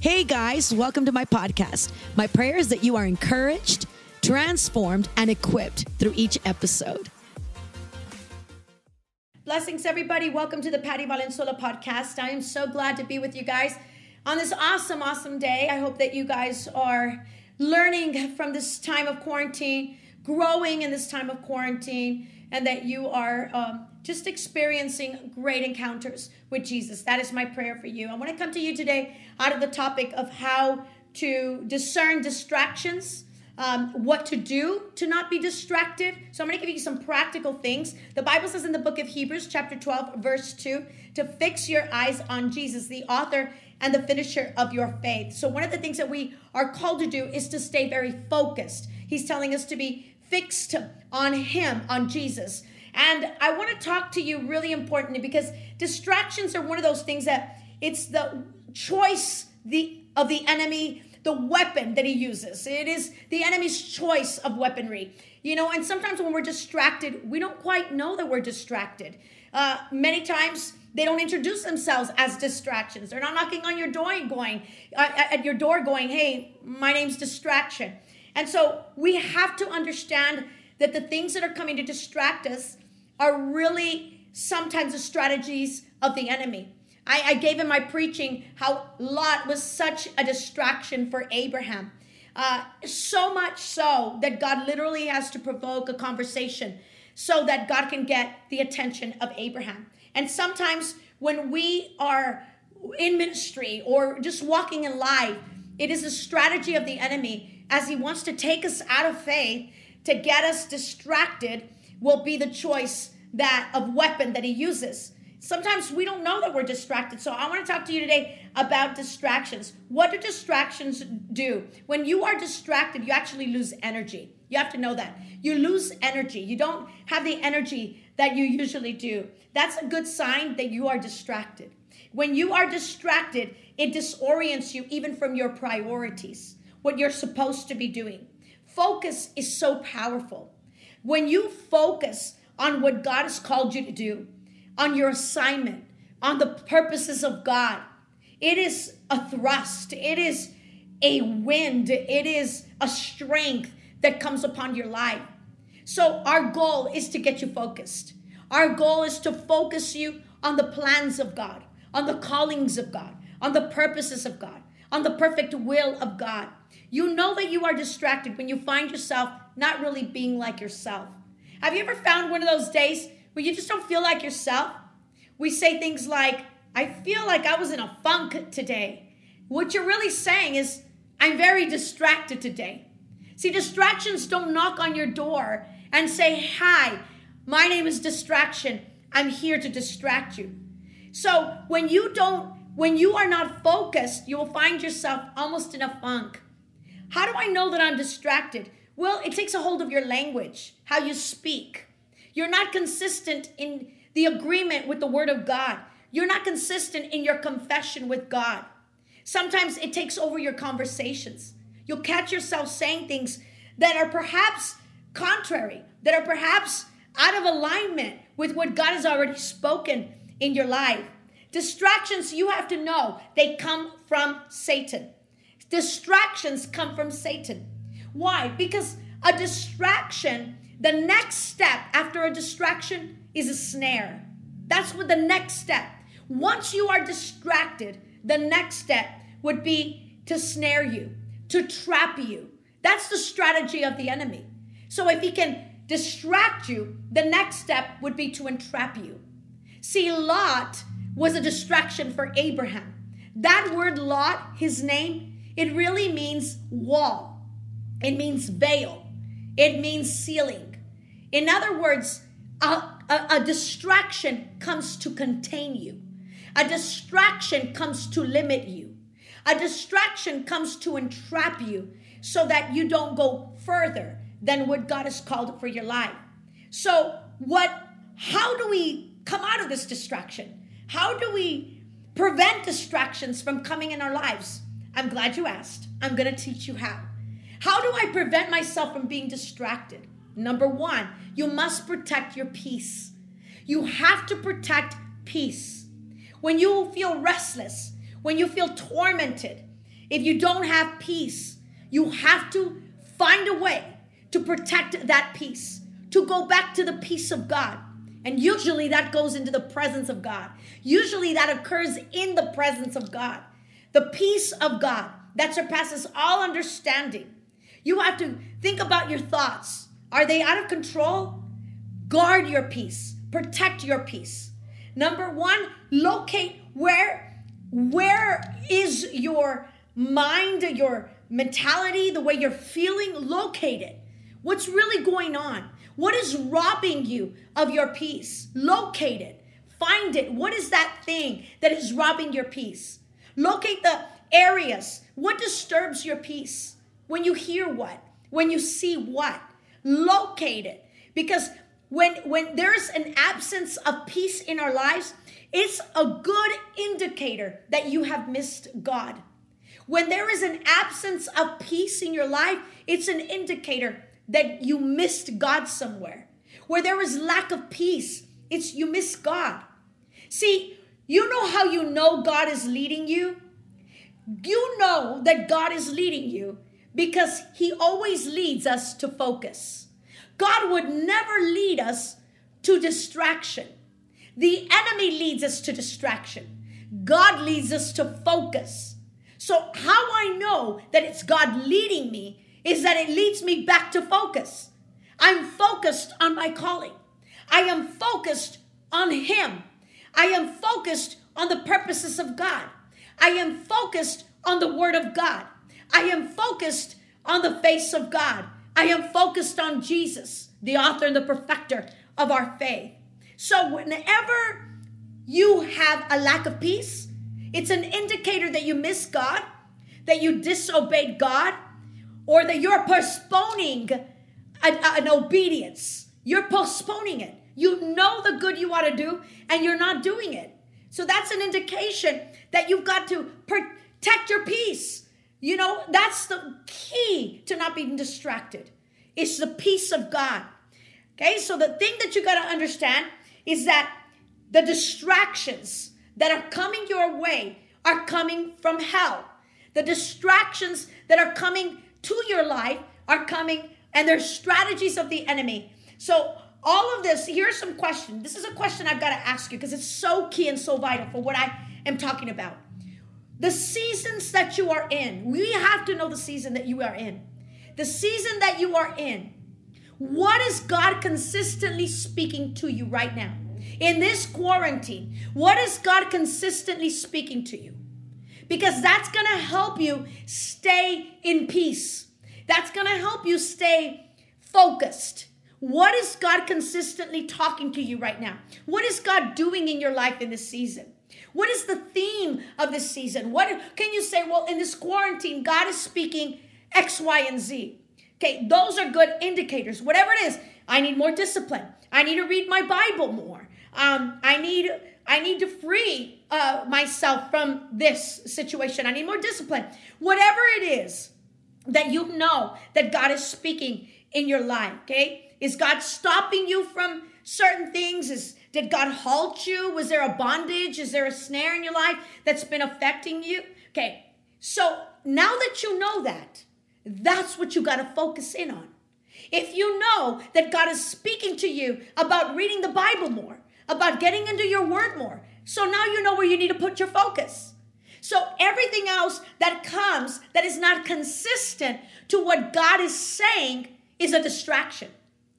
Hey guys, welcome to my podcast. My prayer is that you are encouraged, transformed, and equipped through each episode. Blessings, everybody. Welcome to the Patty Valenzuela podcast. I am so glad to be with you guys on this awesome day. I hope that you guys are learning from this time of quarantine, growing in this time of quarantine, and that you are just experiencing great encounters with Jesus. That is my prayer for you. I want to come to you today out of the topic of how to discern distractions, what to do to not be distracted. So I'm going to give you some practical things. The Bible says in the book of Hebrews, chapter 12, verse 2, to fix your eyes on Jesus, the author and the finisher of your faith. So one of the things that we are called to do is to stay very focused. He's telling us to be fixed on Him, on Jesus. And I want to talk to you really importantly because distractions are one of those things that it's the choice of the enemy, the weapon that he uses. It is the enemy's choice of weaponry. And sometimes when we're distracted, we don't quite know that we're distracted. Many times they don't introduce themselves as distractions. They're not knocking on your door at your door going, hey, my name's distraction. And so we have to understand that the things that are coming to distract us are really sometimes the strategies of the enemy. I gave in my preaching how Lot was such a distraction for Abraham. So much so that God literally has to provoke a conversation so that God can get the attention of Abraham. And sometimes when we are in ministry or just walking in life, it is a strategy of the enemy as he wants to take us out of faith to get us distracted will be the choice of weapon that he uses. Sometimes we don't know that we're distracted. So I want to talk to you today about distractions. What do distractions do? When you are distracted, you actually lose energy. You have to know that. You lose energy. You don't have the energy that you usually do. That's a good sign that you are distracted. When you are distracted, it disorients you even from your priorities, what you're supposed to be doing. Focus is so powerful. When you focus on what God has called you to do, on your assignment, on the purposes of God, it is a thrust. It is a wind. It is a strength that comes upon your life. So our goal is to get you focused. Our goal is to focus you on the plans of God, on the callings of God, on the purposes of God, on the perfect will of God. You know that you are distracted when you find yourself not really being like yourself. Have you ever found one of those days where you just don't feel like yourself? We say things like, I feel like I was in a funk today. What you're really saying is, I'm very distracted today. See, distractions don't knock on your door and say, hi, my name is distraction. I'm here to distract you. So when you are not focused, you will find yourself almost in a funk. How do I know that I'm distracted? Well, it takes a hold of your language, how you speak. You're not consistent in the agreement with the Word of God. You're not consistent in your confession with God. Sometimes it takes over your conversations. You'll catch yourself saying things that are perhaps contrary, that are perhaps out of alignment with what God has already spoken in your life. Distractions, you have to know, they come from Satan. Distractions come from Satan. Why? Because a distraction, the next step after a distraction is a snare. That's what the next step. Once you are distracted, the next step would be to snare you, to trap you. That's the strategy of the enemy. So if he can distract you, the next step would be to entrap you. See, Lot was a distraction for Abraham. That word Lot, his name, it really means wall. It means veil. It means ceiling. In other words, a distraction comes to contain you. A distraction comes to limit you. A distraction comes to entrap you so that you don't go further than what God has called for your life. So how do we come out of this distraction? How do we prevent distractions from coming in our lives? I'm glad you asked. I'm going to teach you how. How do I prevent myself from being distracted? Number one, you must protect your peace. You have to protect peace. When you feel restless, when you feel tormented, If you don't have peace, you have to find a way to protect that peace, to go back to the peace of God. And usually that goes into the presence of God. Usually that occurs in the presence of God. The peace of God that surpasses all understanding. You have to think about your thoughts. Are they out of control? Guard your peace. Protect your peace. Number one, locate where is your mind, your mentality, the way you're feeling. Locate it. What's really going on? What is robbing you of your peace? Locate it. Find it. What is that thing that is robbing your peace? Locate the areas. What disturbs your peace? When you hear what? When you see what? Locate it. Because when there's an absence of peace in our lives, it's a good indicator that you have missed God. When there is an absence of peace in your life, it's an indicator that you missed God somewhere. Where there is lack of peace, it's you miss God. See, you know how you know God is leading you? You know that God is leading you because he always leads us to focus. God would never lead us to distraction. The enemy leads us to distraction. God leads us to focus. So how I know that it's God leading me is that it leads me back to focus. I'm focused on my calling. I am focused on him. I am focused on the purposes of God. I am focused on the word of God. I am focused on the face of God. I am focused on Jesus, the author and the perfecter of our faith. So whenever you have a lack of peace, it's an indicator that you miss God, that you disobeyed God, or that you're postponing an obedience. You're postponing it. You know the good you want to do, and you're not doing it. So that's an indication that you've got to protect your peace. You know, that's the key to not being distracted. It's the peace of God. Okay, so the thing that you got to understand is that the distractions that are coming your way are coming from hell. The distractions that are coming to your life are coming, and they're strategies of the enemy. So all of this, here's some questions. This is a question I've got to ask you because it's so key and so vital for what I am talking about. The seasons that you are in, we have to know the season that you are in. The season that you are in, what is God consistently speaking to you right now? In this quarantine, what is God consistently speaking to you? Because that's going to help you stay in peace. That's going to help you stay focused. What is God consistently talking to you right now? What is God doing in your life in this season? What is the theme of this season? What can you say? Well, in this quarantine, God is speaking X, Y, and Z. Okay, those are good indicators. Whatever it is, I need more discipline. I need to read my Bible more. I need to free myself from this situation. I need more discipline. Whatever it is that you know that God is speaking in your life, okay? Is God stopping you from certain things? Did God halt you? Was there a bondage? Is there a snare in your life that's been affecting you? Okay, so now that you know that, that's what you got to focus in on. If you know that God is speaking to you about reading the Bible more, about getting into your word more, so now you know where you need to put your focus. So everything else that comes that is not consistent to what God is saying is a distraction.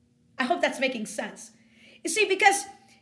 I hope that's making sense. You see, because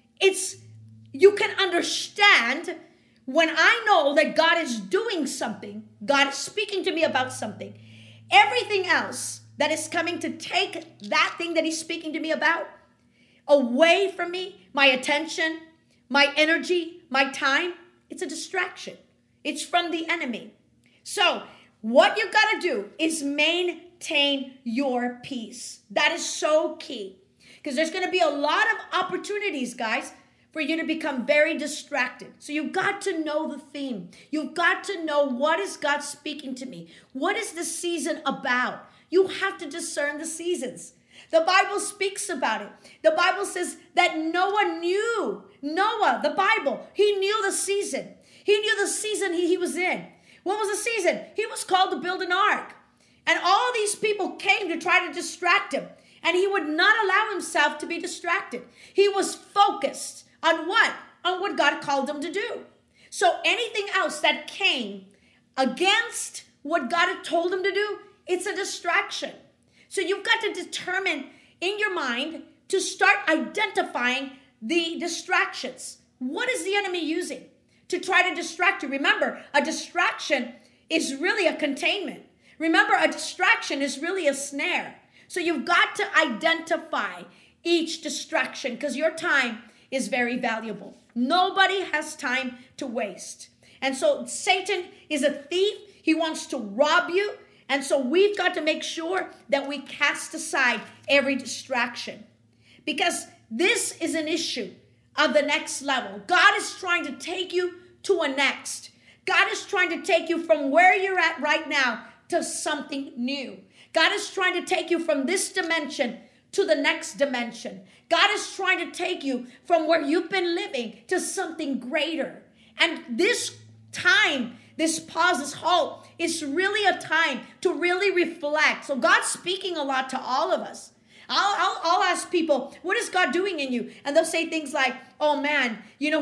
you can understand when I know that God is doing something, God is speaking to me about something. Everything else that is coming to take that thing that he's speaking to me about away from me, my attention, my energy, my time, it's a distraction. It's from the enemy. So what you got to do is maintain your peace. That is so key. Because there's going to be a lot of opportunities, guys, for you to become very distracted. So you've got to know the theme. You've got to know, what is God speaking to me? What is this season about? You have to discern the seasons. The Bible speaks about it. The Bible says that Noah, the Bible, he knew the season. He knew the season he was in. What was the season? He was called to build an ark. And all these people came to try to distract him. And he would not allow himself to be distracted. He was focused on what? On what God called him to do. So anything else that came against what God had told him to do, it's a distraction. So you've got to determine in your mind to start identifying the distractions. What is the enemy using to try to distract you? Remember, a distraction is really a containment. Remember, a distraction is really a snare. So you've got to identify each distraction because your time is very valuable. Nobody has time to waste. And so Satan is a thief. He wants to rob you. And so we've got to make sure that we cast aside every distraction because this is an issue of the next level. God is trying to take you to a next. God is trying to take you from where you're at right now to something new. God is trying to take you from this dimension to the next dimension. God is trying to take you from where you've been living to something greater. And this time, this pause, this halt, is really a time to really reflect. So God's speaking a lot to all of us. I'll ask people, what is God doing in you? And they'll say things like, oh man,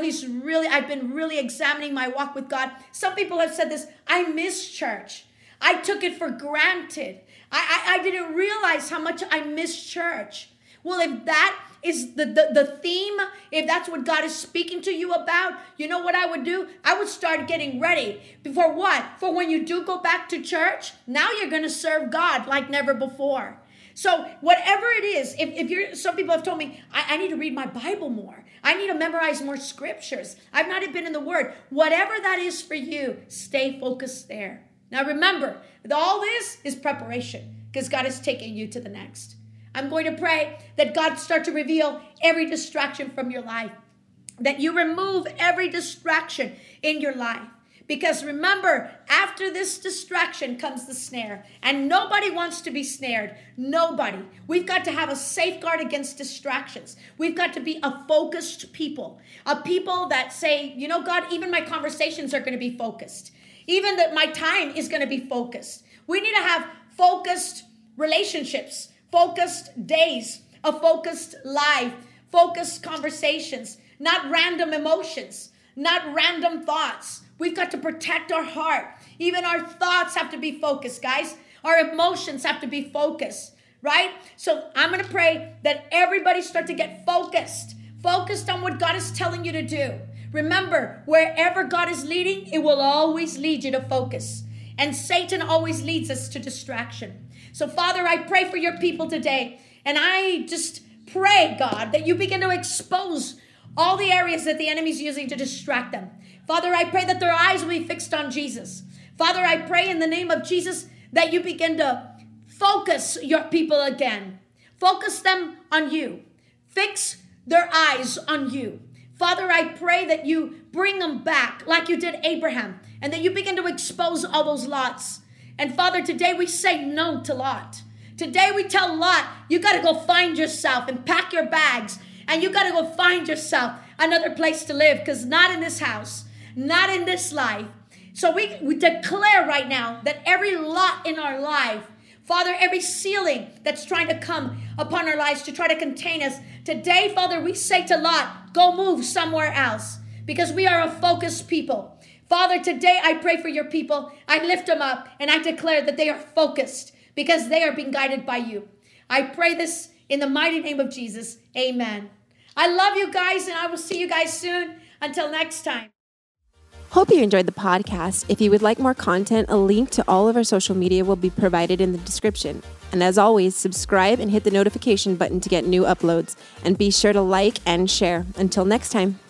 I've been really examining my walk with God. Some people have said this, I miss church. I took it for granted. I didn't realize how much I miss church. Well, if that is the theme, if that's what God is speaking to you about, you know what I would do? I would start getting ready. For what? For when you do go back to church, now you're going to serve God like never before. So whatever it is, some people have told me, I need to read my Bible more. I need to memorize more scriptures. I've not been in the Word. Whatever that is for you, stay focused there. Now remember, all this is preparation because God is taking you to the next. I'm going to pray that God start to reveal every distraction from your life, that you remove every distraction in your life. Because remember, after this distraction comes the snare. And nobody wants to be snared. Nobody. We've got to have a safeguard against distractions. We've got to be a focused people. A people that say, you know, God, even my conversations are going to be focused. Even that my time is going to be focused. We need to have focused relationships, focused days, a focused life, focused conversations, not random emotions, not random thoughts. We've got to protect our heart. Even our thoughts have to be focused, guys. Our emotions have to be focused, right? So I'm going to pray that everybody start to get focused on what God is telling you to do. Remember, wherever God is leading, it will always lead you to focus. And Satan always leads us to distraction. So, Father, I pray for your people today. And I just pray, God, that you begin to expose all the areas that the enemy's using to distract them. Father, I pray that their eyes will be fixed on Jesus. Father, I pray in the name of Jesus that you begin to focus your people again. Focus them on you. Fix their eyes on you. Father, I pray that you bring them back like you did Abraham and that you begin to expose all those lots. And Father, today we say no to Lot. Today we tell Lot, you got to go find yourself and pack your bags and you got to go find yourself another place to live because not in this house, not in this life. So we declare right now that every lot in our life, Father, every ceiling that's trying to come upon our lives to try to contain us, today, Father, we say to Lot, go move somewhere else because we are a focused people. Father, today I pray for your people. I lift them up and I declare that they are focused because they are being guided by you. I pray this in the mighty name of Jesus. Amen. I love you guys and I will see you guys soon. Until next time. Hope you enjoyed the podcast. If you would like more content, a link to all of our social media will be provided in the description. And as always, subscribe and hit the notification button to get new uploads. And be sure to like and share. Until next time.